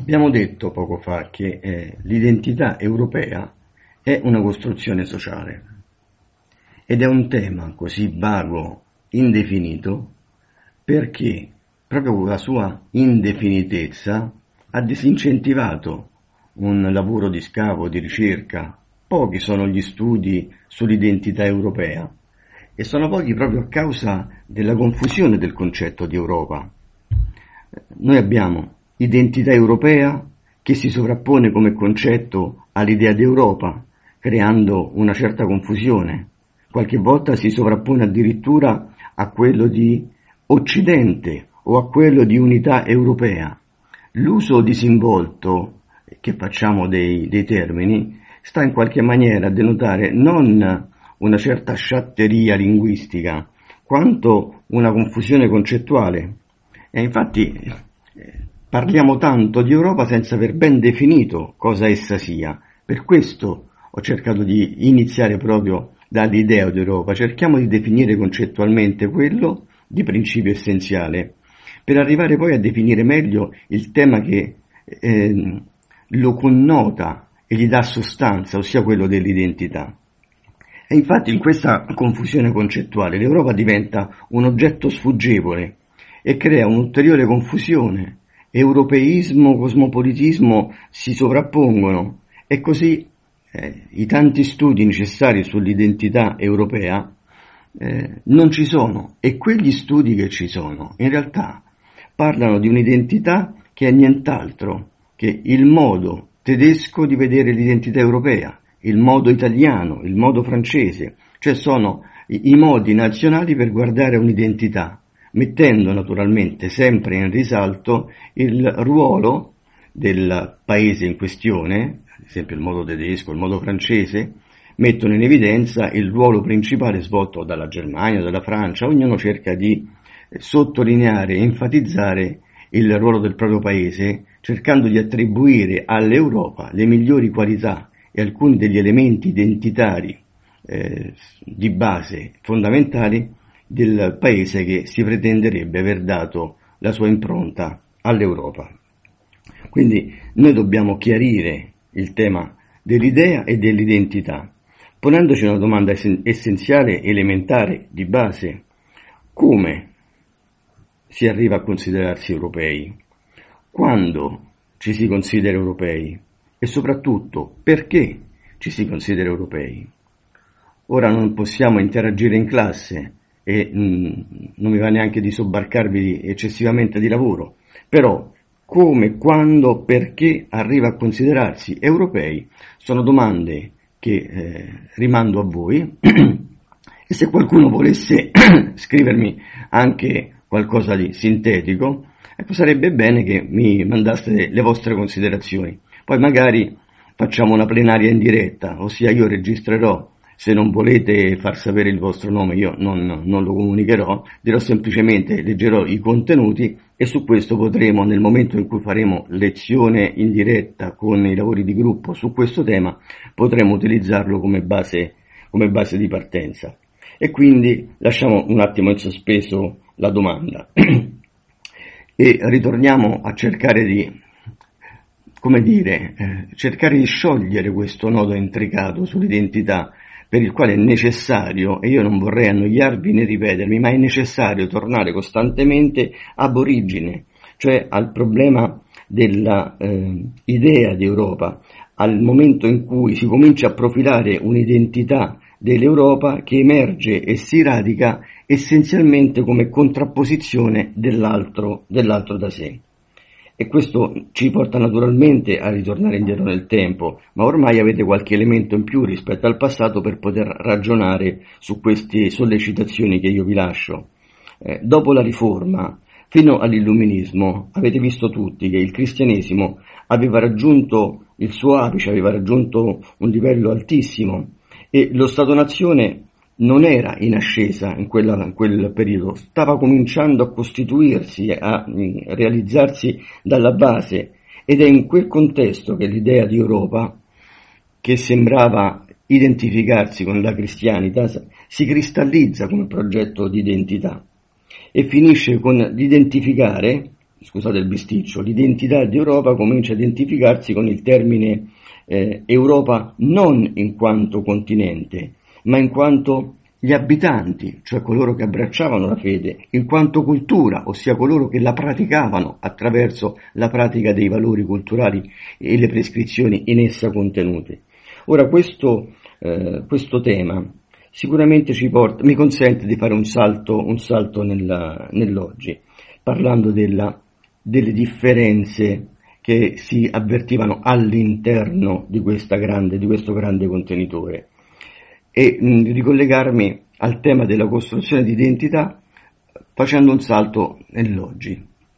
Abbiamo detto poco fa che l'identità europea è una costruzione sociale ed è un tema così vago, indefinito, perché proprio con la sua indefinitezza ha disincentivato un lavoro di scavo, di ricerca. Pochi sono gli studi sull'identità europea e sono pochi proprio a causa della confusione del concetto di Europa. Noi abbiamo identità europea che si sovrappone come concetto all'idea di Europa, creando una certa confusione. Qualche volta si sovrappone addirittura a quello di Occidente o a quello di unità europea. L'uso disinvolto che facciamo dei termini sta in qualche maniera a denotare non una certa sciatteria linguistica, quanto una confusione concettuale. E infatti parliamo tanto di Europa senza aver ben definito cosa essa sia. Per questo ho cercato di iniziare proprio dall'idea di Europa. Cerchiamo di definire concettualmente quello di principio essenziale, per arrivare poi a definire meglio il tema che lo connota e gli dà sostanza, ossia quello dell'identità. E infatti in questa confusione concettuale l'Europa diventa un oggetto sfuggevole e crea un'ulteriore confusione. Europeismo, cosmopolitismo si sovrappongono e così i tanti studi necessari sull'identità europea non ci sono, e quegli studi che ci sono in realtà parlano di un'identità che è nient'altro che il modo tedesco di vedere l'identità europea, il modo italiano, il modo francese, cioè sono i modi nazionali per guardare un'identità, mettendo naturalmente sempre in risalto il ruolo del paese in questione, ad esempio il modo tedesco, il modo francese, mettono in evidenza il ruolo principale svolto dalla Germania, dalla Francia. Ognuno cerca di sottolineare e enfatizzare il ruolo del proprio paese, cercando di attribuire all'Europa le migliori qualità e alcuni degli elementi identitari di base fondamentali del paese che si pretenderebbe aver dato la sua impronta all'Europa. Quindi noi dobbiamo chiarire il tema dell'idea e dell'identità, ponendoci una domanda essenziale, elementare, di base: come si arriva a considerarsi europei? Quando ci si considera europei? E soprattutto, perché ci si considera europei? Ora non possiamo interagire in classe e non mi va neanche di sobbarcarvi eccessivamente di lavoro, però come, quando, perché arriva a considerarsi europei sono domande che rimando a voi e se qualcuno volesse scrivermi anche qualcosa di sintetico, ecco, sarebbe bene che mi mandaste le vostre considerazioni. Poi magari facciamo una plenaria in diretta, ossia io registrerò. Se non volete far sapere il vostro nome io non lo comunicherò, dirò semplicemente, leggerò i contenuti e su questo potremo, nel momento in cui faremo lezione in diretta con i lavori di gruppo su questo tema, potremo utilizzarlo come base di partenza. E quindi lasciamo un attimo in sospeso la domanda e ritorniamo a cercare di cercare di sciogliere questo nodo intricato sull'identità, per il quale è necessario, e io non vorrei annoiarvi né ripetermi, ma è necessario tornare costantemente ab origine, cioè al problema della idea di Europa, al momento in cui si comincia a profilare un'identità dell'Europa che emerge e si radica essenzialmente come contrapposizione dell'altro da sé. E questo ci porta naturalmente a ritornare indietro nel tempo, ma ormai avete qualche elemento in più rispetto al passato per poter ragionare su queste sollecitazioni che io vi lascio. Dopo la Riforma, fino all'Illuminismo, avete visto tutti che il cristianesimo aveva raggiunto il suo apice, aveva raggiunto un livello altissimo e lo Stato-nazione non era in ascesa in quel periodo, stava cominciando a costituirsi, a realizzarsi dalla base, ed è in quel contesto che l'idea di Europa, che sembrava identificarsi con la Christianitas, si cristallizza come progetto di identità e finisce con l'identificare scusate il bisticcio, l'identità di Europa comincia a identificarsi con il termine Europa non in quanto continente, ma in quanto gli abitanti, cioè coloro che abbracciavano la fede, in quanto cultura, ossia coloro che la praticavano attraverso la pratica dei valori culturali e le prescrizioni in essa contenute. Ora questo tema sicuramente mi consente di fare un salto nell'oggi, parlando delle differenze che si avvertivano all'interno di questo grande contenitore, e ricollegarmi al tema della costruzione di identità facendo un salto nell'oggi.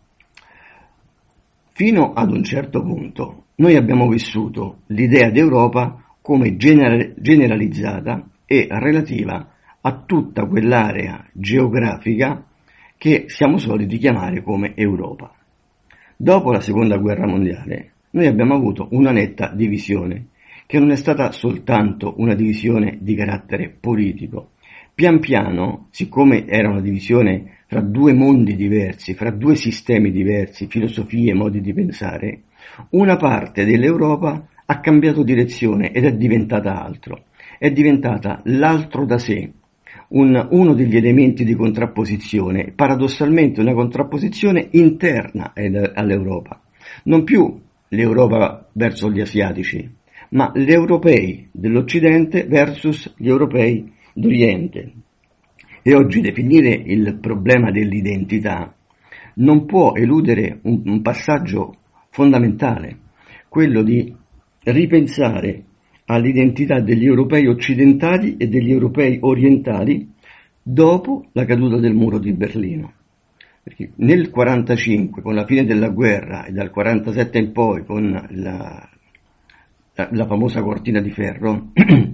Fino ad un certo punto noi abbiamo vissuto l'idea d'Europa come generalizzata e relativa a tutta quell'area geografica che siamo soliti chiamare come Europa. Dopo la Seconda Guerra Mondiale noi abbiamo avuto una netta divisione, che non è stata soltanto una divisione di carattere politico. Pian piano, siccome era una divisione fra due mondi diversi, fra due sistemi diversi, filosofie, modi di pensare, una parte dell'Europa ha cambiato direzione ed è diventata altro. È diventata l'altro da sé, uno degli elementi di contrapposizione, paradossalmente una contrapposizione interna all'Europa. Non più l'Europa verso gli asiatici, ma gli europei dell'Occidente versus gli europei d'Oriente. E oggi definire il problema dell'identità non può eludere un passaggio fondamentale, quello di ripensare all'identità degli europei occidentali e degli europei orientali dopo la caduta del muro di Berlino. Perché nel 1945, con la fine della guerra, e dal 1947 in poi, con la famosa cortina di ferro,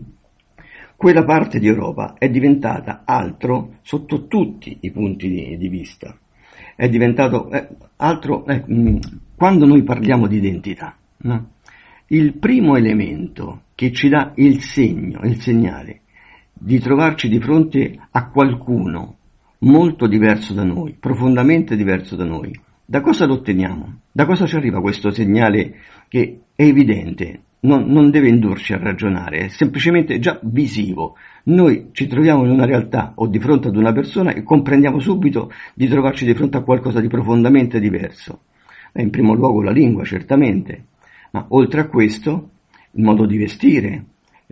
quella parte di Europa è diventata altro sotto tutti i punti di vista. È diventato altro quando noi parliamo di identità, no? Il primo elemento che ci dà il segnale di trovarci di fronte a qualcuno molto diverso da noi, profondamente diverso da noi, da cosa lo otteniamo? Da cosa ci arriva questo segnale che è evidente? Non deve indurci a ragionare, è semplicemente già visivo. Noi ci troviamo in una realtà o di fronte ad una persona e comprendiamo subito di trovarci di fronte a qualcosa di profondamente diverso. In primo luogo la lingua, certamente, ma oltre a questo il modo di vestire,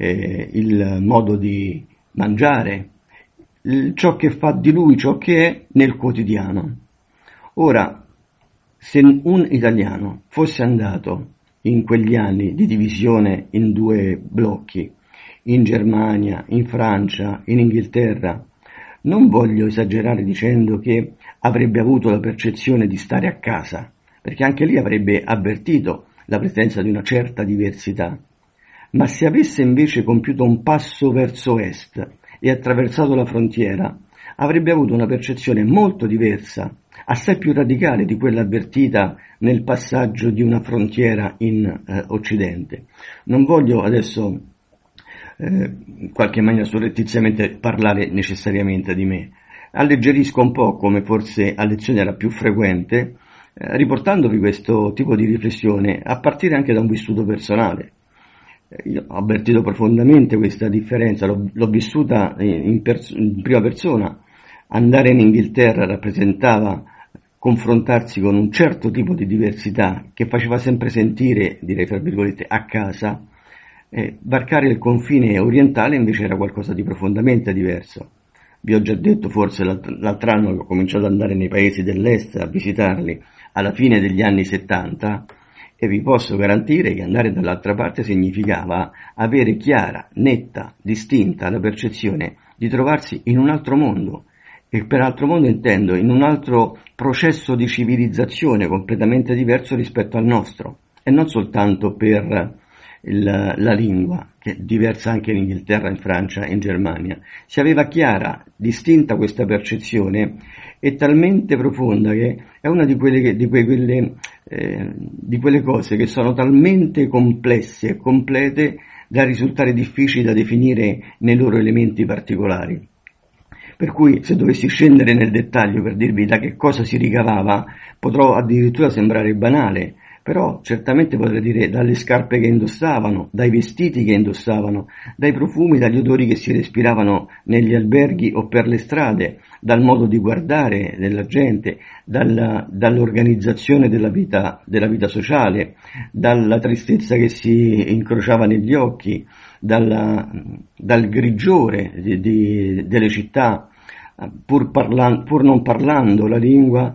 il modo di mangiare, ciò che fa di lui ciò che è nel quotidiano. Ora, se un italiano fosse andato in quegli anni di divisione in due blocchi, in Germania, in Francia, in Inghilterra, non voglio esagerare dicendo che avrebbe avuto la percezione di stare a casa, perché anche lì avrebbe avvertito la presenza di una certa diversità. Ma se avesse invece compiuto un passo verso est e attraversato la frontiera, avrebbe avuto una percezione molto diversa, assai più radicale di quella avvertita nel passaggio di una frontiera in Occidente. Non voglio adesso in qualche maniera surrettiziamente parlare necessariamente di me, alleggerisco un po', come forse a lezione era più frequente, riportandovi questo tipo di riflessione a partire anche da un vissuto personale. Io ho avvertito profondamente questa differenza, l'ho vissuta in prima persona. Andare in Inghilterra rappresentava confrontarsi con un certo tipo di diversità che faceva sempre sentire, direi fra virgolette, a casa. Varcare il confine orientale invece era qualcosa di profondamente diverso. Vi ho già detto, forse l'altro anno che ho cominciato ad andare nei paesi dell'est a visitarli alla fine degli anni 70, e vi posso garantire che andare dall'altra parte significava avere chiara, netta, distinta la percezione di trovarsi in un altro mondo, e per altro mondo intendo in un altro processo di civilizzazione completamente diverso rispetto al nostro, e non soltanto per la lingua, che è diversa anche in Inghilterra, in Francia, in Germania. Si aveva chiara, distinta questa percezione, e talmente profonda che è una di quelle cose che sono talmente complesse e complete da risultare difficili da definire nei loro elementi particolari. Per cui se dovessi scendere nel dettaglio per dirvi da che cosa si ricavava, potrò addirittura sembrare banale, però certamente potrei dire dalle scarpe che indossavano, dai vestiti che indossavano, dai profumi, dagli odori che si respiravano negli alberghi o per le strade, dal modo di guardare della gente, dall'organizzazione della vita sociale, dalla tristezza che si incrociava negli occhi, dal grigiore delle città, pur non parlando la lingua,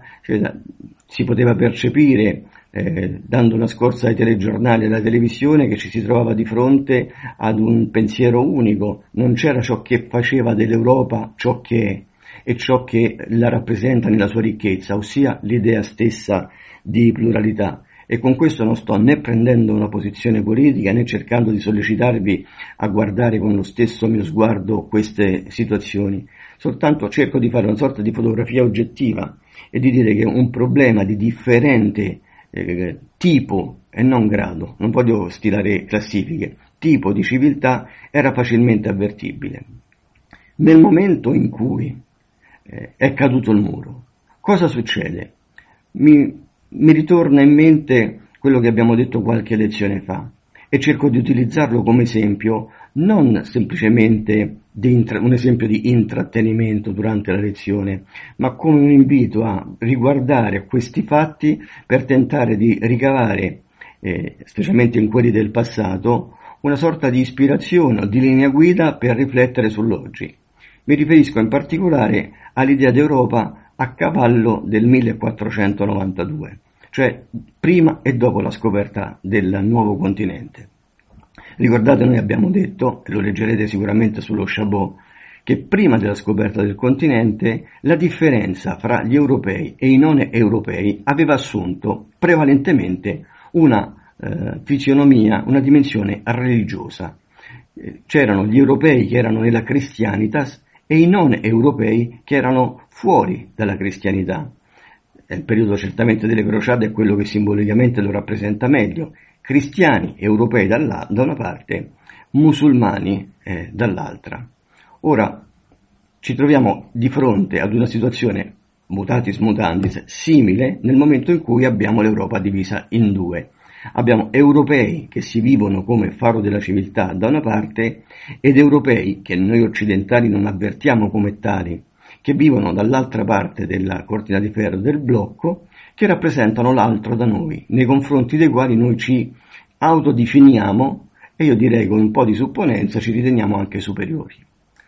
si poteva percepire, dando una scorsa ai telegiornali e alla televisione, che ci si trovava di fronte ad un pensiero unico. Non c'era ciò che faceva dell'Europa ciò che è e ciò che la rappresenta nella sua ricchezza, ossia l'idea stessa di pluralità. E con questo non sto né prendendo una posizione politica né cercando di sollecitarvi a guardare con lo stesso mio sguardo queste situazioni, soltanto cerco di fare una sorta di fotografia oggettiva e di dire che un problema di differente tipo e non grado, non voglio stilare classifiche, tipo di civiltà era facilmente avvertibile. Nel momento in cui è caduto il muro, cosa succede? Mi ritorna in mente quello che abbiamo detto qualche lezione fa e cerco di utilizzarlo come esempio, non semplicemente un esempio di intrattenimento durante la lezione, ma come un invito a riguardare questi fatti per tentare di ricavare, specialmente in quelli del passato, una sorta di ispirazione o di linea guida per riflettere sull'oggi. Mi riferisco in particolare all'idea d'Europa a cavallo del 1492, cioè prima e dopo la scoperta del nuovo continente. Ricordate, noi abbiamo detto, e lo leggerete sicuramente sullo Chabot, che prima della scoperta del continente la differenza fra gli europei e i non europei aveva assunto prevalentemente una fisionomia, una dimensione religiosa. C'erano gli europei che erano nella Christianitas e i non europei che erano fuori dalla cristianità. Il periodo certamente delle crociate è quello che simbolicamente lo rappresenta meglio. Cristiani europei da una parte, musulmani dall'altra. Ora ci troviamo di fronte ad una situazione mutatis mutandis simile nel momento in cui abbiamo l'Europa divisa in due. Abbiamo europei che si vivono come faro della civiltà da una parte ed europei che noi occidentali non avvertiamo come tali, che vivono dall'altra parte della cortina di ferro del blocco, che rappresentano l'altro da noi, nei confronti dei quali noi ci autodefiniamo e io direi con un po' di supponenza ci riteniamo anche superiori.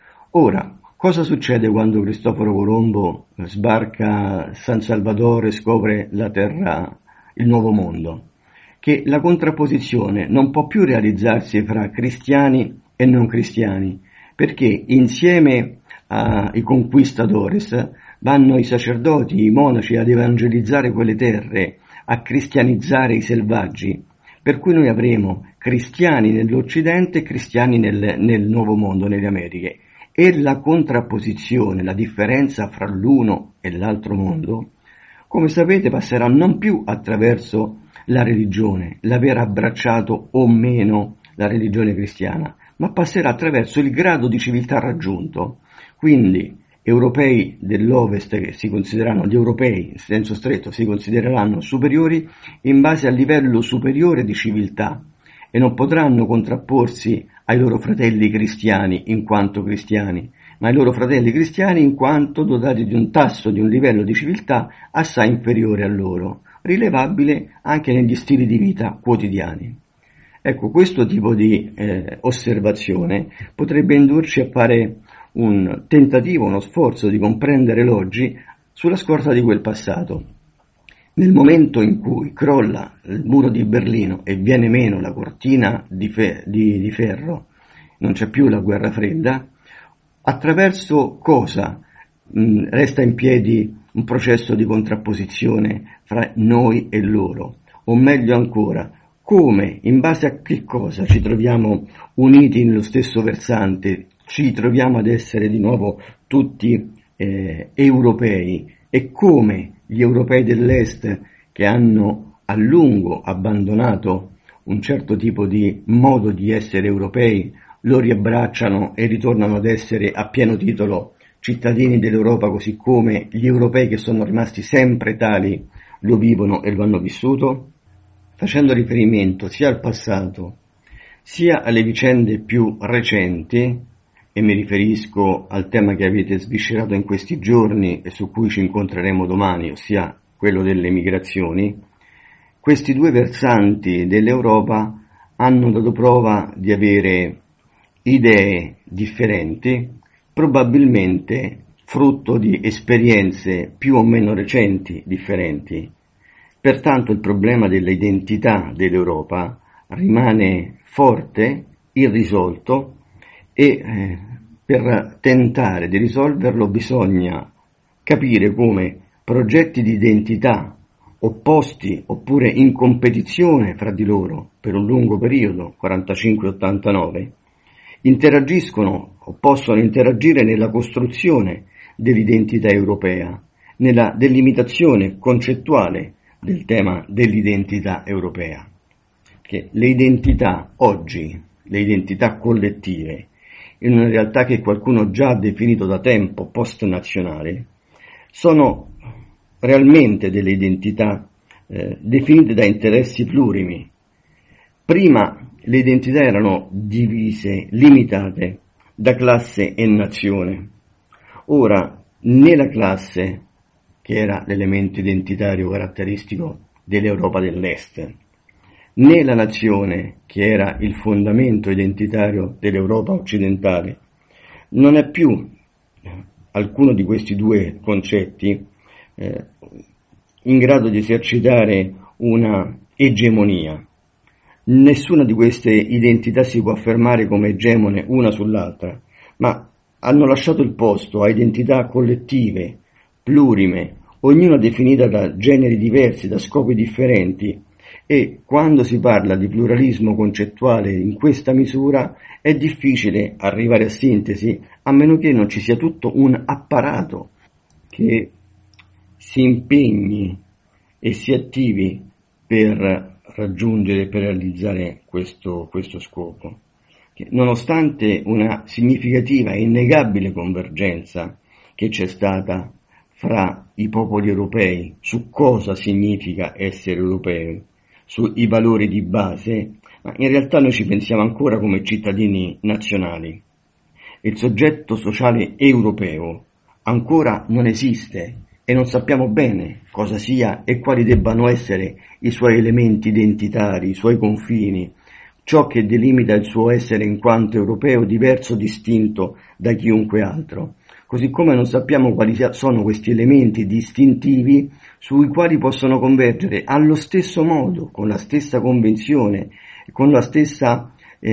Ora, cosa succede quando Cristoforo Colombo sbarca a San Salvador e scopre la terra, il nuovo mondo? Che la contrapposizione non può più realizzarsi fra cristiani e non cristiani, perché insieme ai conquistadores vanno i sacerdoti, i monaci ad evangelizzare quelle terre, a cristianizzare i selvaggi, per cui noi avremo cristiani nell'Occidente e cristiani nel Nuovo Mondo, nelle Americhe, e la contrapposizione, la differenza fra l'uno e l'altro mondo, come sapete, passerà non più attraverso la religione, l'aver abbracciato o meno la religione cristiana, ma passerà attraverso il grado di civiltà raggiunto. Quindi europei dell'Ovest che si considereranno gli europei, in senso stretto, si considereranno superiori in base al livello superiore di civiltà e non potranno contrapporsi ai loro fratelli cristiani in quanto cristiani, ma ai loro fratelli cristiani in quanto dotati di un tasso, di un livello di civiltà assai inferiore a loro, rilevabile anche negli stili di vita quotidiani. Ecco, questo tipo di osservazione potrebbe indurci a fare un tentativo, uno sforzo di comprendere l'oggi sulla scorta di quel passato. Nel momento in cui crolla il muro di Berlino e viene meno la cortina di ferro, non c'è più la guerra fredda, attraverso cosa resta in piedi un processo di contrapposizione fra noi e loro? O meglio ancora, come, in base a che cosa ci troviamo uniti nello stesso versante, ci troviamo ad essere di nuovo tutti europei, e come gli europei dell'Est, che hanno a lungo abbandonato un certo tipo di modo di essere europei, lo riabbracciano e ritornano ad essere a pieno titolo cittadini dell'Europa così come gli europei che sono rimasti sempre tali lo vivono e lo hanno vissuto? Facendo riferimento sia al passato sia alle vicende più recenti, e mi riferisco al tema che avete sviscerato in questi giorni e su cui ci incontreremo domani, ossia quello delle migrazioni, questi due versanti dell'Europa hanno dato prova di avere idee differenti, probabilmente frutto di esperienze più o meno recenti differenti. Pertanto il problema dell'identità dell'Europa rimane forte, irrisolto, e per tentare di risolverlo bisogna capire come progetti di identità opposti oppure in competizione fra di loro per un lungo periodo, 45-89, interagiscono o possono interagire nella costruzione dell'identità europea, nella delimitazione concettuale del tema dell'identità europea. Che le identità oggi, le identità collettive, in una realtà che qualcuno già ha definito da tempo post-nazionale, sono realmente delle identità definite da interessi plurimi. Prima le identità erano divise, limitate da classe e nazione. Ora, né la classe, che era l'elemento identitario caratteristico dell'Europa dell'Est, né la nazione, che era il fondamento identitario dell'Europa occidentale, non è più alcuno di questi due concetti in grado di esercitare una egemonia. Nessuna di queste identità si può affermare come egemone una sull'altra, ma hanno lasciato il posto a identità collettive, plurime, ognuna definita da generi diversi, da scopi differenti, e quando si parla di pluralismo concettuale in questa misura è difficile arrivare a sintesi, a meno che non ci sia tutto un apparato che si impegni e si attivi per raggiungere, per realizzare questo scopo. Che nonostante una significativa e innegabile convergenza che c'è stata fra i popoli europei su cosa significa essere europei, sui valori di base, ma in realtà noi ci pensiamo ancora come cittadini nazionali. Il soggetto sociale europeo ancora non esiste e non sappiamo bene cosa sia e quali debbano essere i suoi elementi identitari, i suoi confini, ciò che delimita il suo essere in quanto europeo diverso, distinto da chiunque altro. Così come non sappiamo quali sono questi elementi distintivi sui quali possono convergere allo stesso modo, con la stessa convinzione, con la stessa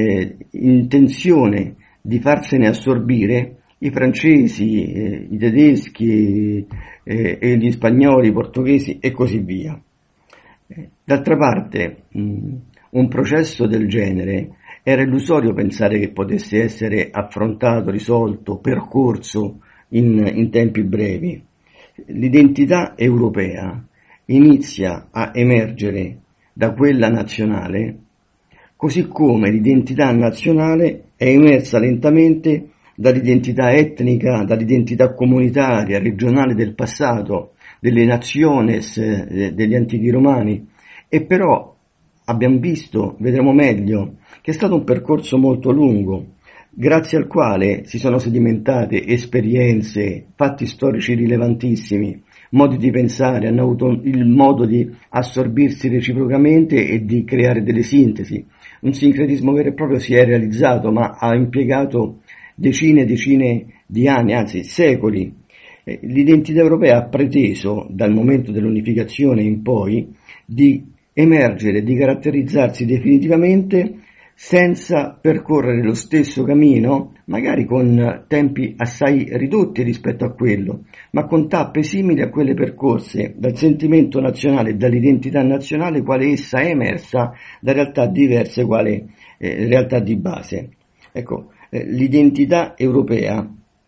intenzione di farsene assorbire i francesi, i tedeschi e gli spagnoli, i portoghesi e così via. D'altra parte, un processo del genere era illusorio pensare che potesse essere affrontato, risolto, percorso in tempi brevi. L'identità europea inizia a emergere da quella nazionale, così come l'identità nazionale è emersa lentamente dall'identità etnica, dall'identità comunitaria, regionale del passato, delle nationes degli antichi romani, e però abbiamo visto, vedremo meglio, che è stato un percorso molto lungo, grazie al quale si sono sedimentate esperienze, fatti storici rilevantissimi, modi di pensare, hanno avuto il modo di assorbirsi reciprocamente e di creare delle sintesi. Un sincretismo vero e proprio si è realizzato, ma ha impiegato decine e decine di anni, anzi secoli. L'identità europea ha preteso, dal momento dell'unificazione in poi, di emergere, di caratterizzarsi definitivamente senza percorrere lo stesso cammino, magari con tempi assai ridotti rispetto a quello, ma con tappe simili a quelle percorse dal sentimento nazionale e dall'identità nazionale quale essa è emersa da realtà diverse quale realtà di base. Ecco, l'identità europea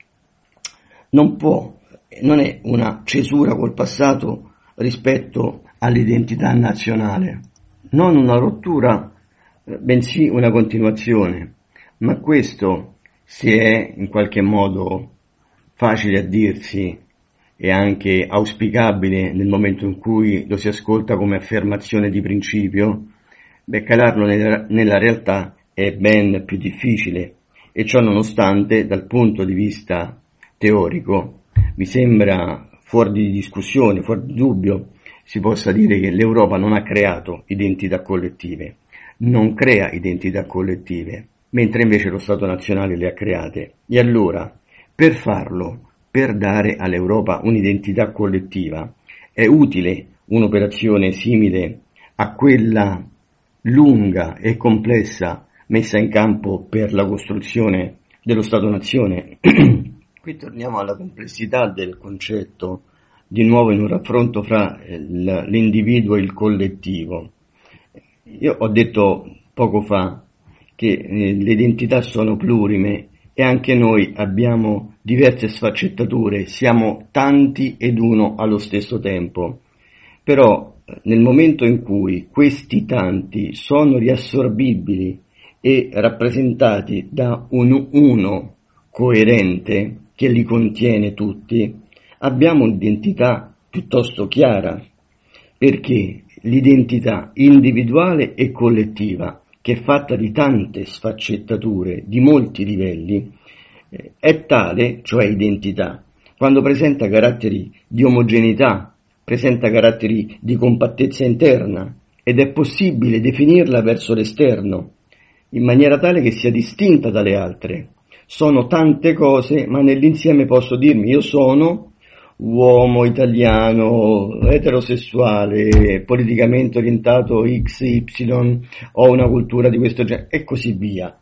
non è una cesura col passato rispetto all'identità nazionale, non una rottura, bensì una continuazione, ma questo, se è in qualche modo facile a dirsi e anche auspicabile nel momento in cui lo si ascolta come affermazione di principio, calarlo nella realtà è ben più difficile, e ciò nonostante dal punto di vista teorico mi sembra fuori di discussione, fuori di dubbio, si possa dire che l'Europa non ha creato identità collettive, non crea identità collettive, mentre invece lo Stato nazionale le ha create. E allora, per farlo, per dare all'Europa un'identità collettiva, è utile un'operazione simile a quella lunga e complessa messa in campo per la costruzione dello Stato-nazione. Qui torniamo alla complessità del concetto, di nuovo in un raffronto fra l'individuo e il collettivo. Io ho detto poco fa che le identità sono plurime e anche noi abbiamo diverse sfaccettature, siamo tanti ed uno allo stesso tempo. Però nel momento in cui questi tanti sono riassorbibili e rappresentati da un uno coerente che li contiene tutti, abbiamo un'identità piuttosto chiara, perché l'identità individuale e collettiva, che è fatta di tante sfaccettature, di molti livelli, è tale, cioè identità, quando presenta caratteri di omogeneità, presenta caratteri di compattezza interna, ed è possibile definirla verso l'esterno, in maniera tale che sia distinta dalle altre. Sono tante cose, ma nell'insieme posso dirmi io sono uomo italiano, eterosessuale, politicamente orientato XY, ho una cultura di questo genere e così via.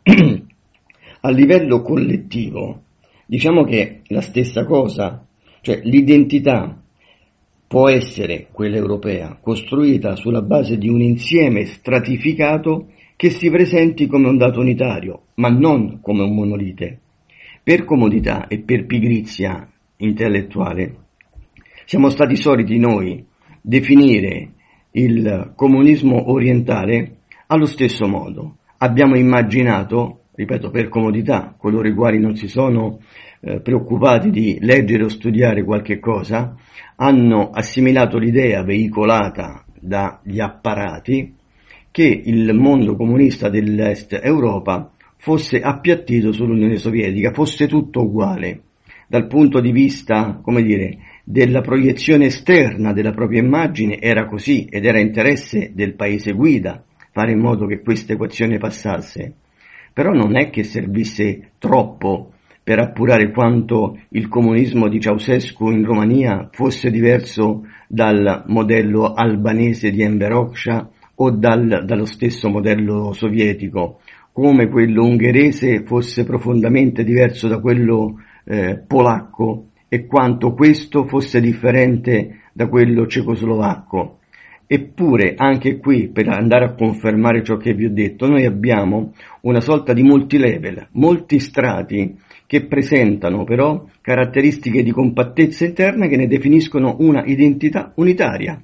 A livello collettivo, diciamo che è la stessa cosa, cioè l'identità può essere, quella europea, costruita sulla base di un insieme stratificato che si presenti come un dato unitario, ma non come un monolite. Per comodità e per pigrizia intellettuale siamo stati soliti noi definire il comunismo orientale allo stesso modo. Abbiamo immaginato, ripeto, per comodità, coloro i quali non si sono preoccupati di leggere o studiare qualche cosa, hanno assimilato l'idea veicolata dagli apparati che il mondo comunista dell'Est Europa fosse appiattito sull'Unione Sovietica, fosse tutto uguale. Dal punto di vista, come dire, della proiezione esterna della propria immagine era così, ed era interesse del paese guida fare in modo che questa equazione passasse. Però non è che servisse troppo per appurare quanto il comunismo di Ceausescu in Romania fosse diverso dal modello albanese di Enver Hoxha o dallo stesso modello sovietico, come quello ungherese fosse profondamente diverso da quello polacco e quanto questo fosse differente da quello cecoslovacco. Eppure anche qui, per andare a confermare ciò che vi ho detto, noi abbiamo una sorta di multilevel, molti strati che presentano però caratteristiche di compattezza interna che ne definiscono una identità unitaria.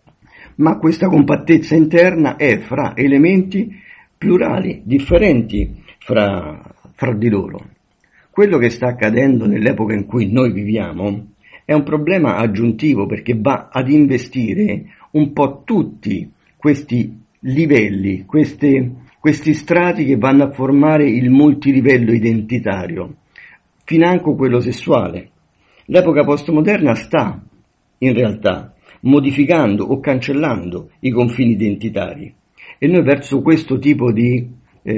Ma questa compattezza interna è fra elementi plurali, differenti fra di loro. Quello che sta accadendo nell'epoca in cui noi viviamo è un problema aggiuntivo, perché va ad investire un po' tutti questi livelli, questi strati che vanno a formare il multilivello identitario, financo quello sessuale. L'epoca postmoderna sta, in realtà, modificando o cancellando i confini identitari, e noi verso questo tipo di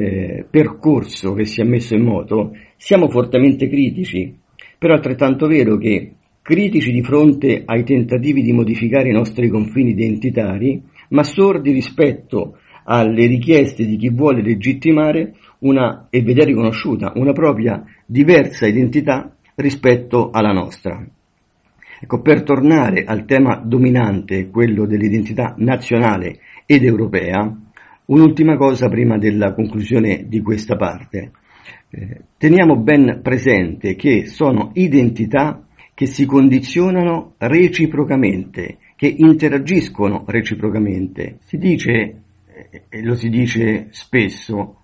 percorso che si è messo in moto siamo fortemente critici, però è altrettanto vero che critici di fronte ai tentativi di modificare i nostri confini identitari, ma sordi rispetto alle richieste di chi vuole legittimare e vedere riconosciuta una propria diversa identità rispetto alla nostra. Ecco, per tornare al tema dominante, quello dell'identità nazionale ed europea, un'ultima cosa prima della conclusione di questa parte. Teniamo ben presente che sono identità che si condizionano reciprocamente, che interagiscono reciprocamente. Si dice, e lo si dice spesso,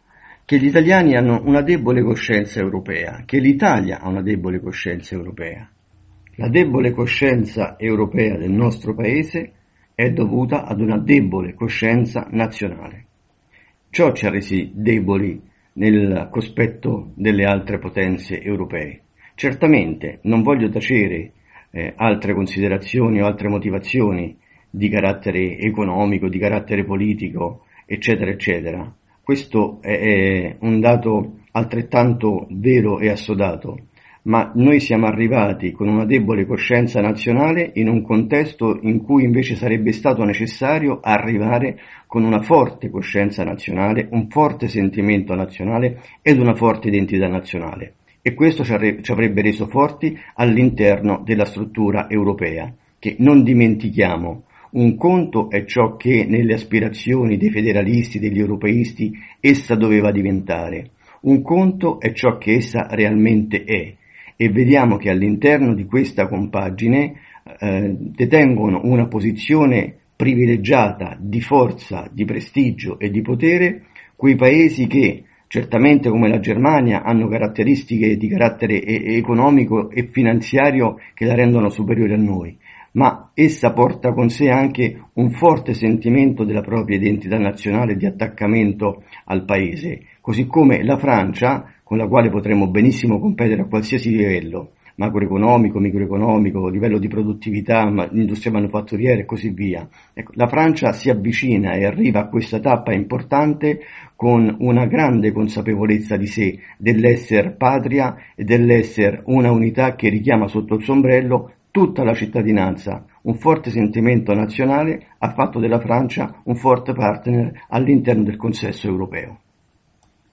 che gli italiani hanno una debole coscienza europea, che l'Italia ha una debole coscienza europea. La debole coscienza europea del nostro paese è dovuta ad una debole coscienza nazionale. Ciò ci ha resi deboli nel cospetto delle altre potenze europee. Certamente non voglio tacere altre considerazioni o altre motivazioni di carattere economico, di carattere politico, eccetera, eccetera. Questo è un dato altrettanto vero e assodato, ma noi siamo arrivati con una debole coscienza nazionale in un contesto in cui invece sarebbe stato necessario arrivare con una forte coscienza nazionale, un forte sentimento nazionale ed una forte identità nazionale. E questo ci avrebbe reso forti all'interno della struttura europea, che non dimentichiamo. Un conto è ciò che nelle aspirazioni dei federalisti, degli europeisti, essa doveva diventare. Un conto è ciò che essa realmente è. E vediamo che all'interno di questa compagine detengono una posizione privilegiata di forza, di prestigio e di potere quei paesi che certamente come la Germania hanno caratteristiche di carattere economico e finanziario che la rendono superiore a noi, ma essa porta con sé anche un forte sentimento della propria identità nazionale di attaccamento al paese, così come la Francia, con la quale potremmo benissimo competere a qualsiasi livello, macroeconomico, microeconomico, livello di produttività, industria manufatturiera e così via. Ecco, la Francia si avvicina e arriva a questa tappa importante con una grande consapevolezza di sé, dell'essere patria e dell'essere una unità che richiama sotto il suo ombrello tutta la cittadinanza. Un forte sentimento nazionale ha fatto della Francia un forte partner all'interno del consesso europeo.